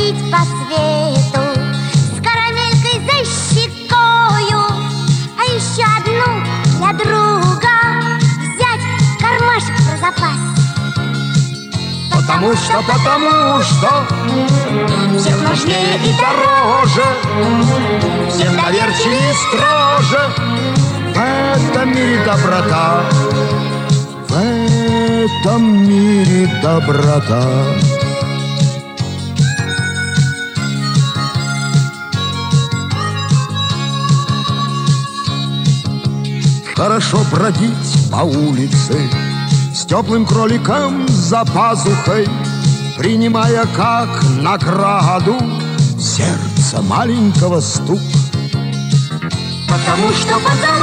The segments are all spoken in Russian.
бродить по свету с карамелькой за щекою, а еще одну для друга взять кармашек про запас. Потому что всех нужнее и дороже, всех доверчивее и строже. В этом мире доброта, в этом мире доброта. Хорошо бродить по улице с теплым кроликом за пазухой, принимая как награду сердце маленького стук. Потому что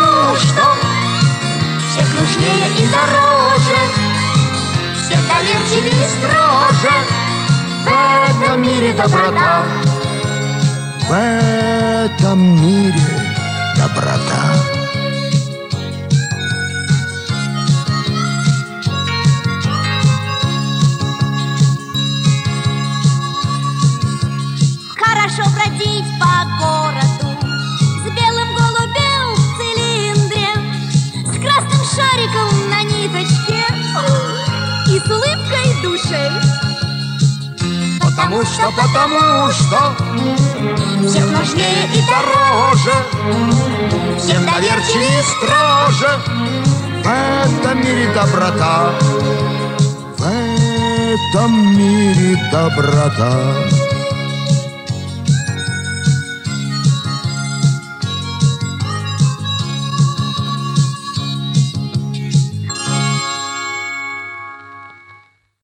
всех нужнее и дороже, всех доверчивее и строже. В этом мире доброта, в этом мире доброта. Хорошо бродить по городу с белым голубем в цилиндре, с красным шариком на ниточке и с улыбкой души. Потому что всех нужнее и дороже, всех доверчивее и строже. В этом мире доброта, в этом мире доброта.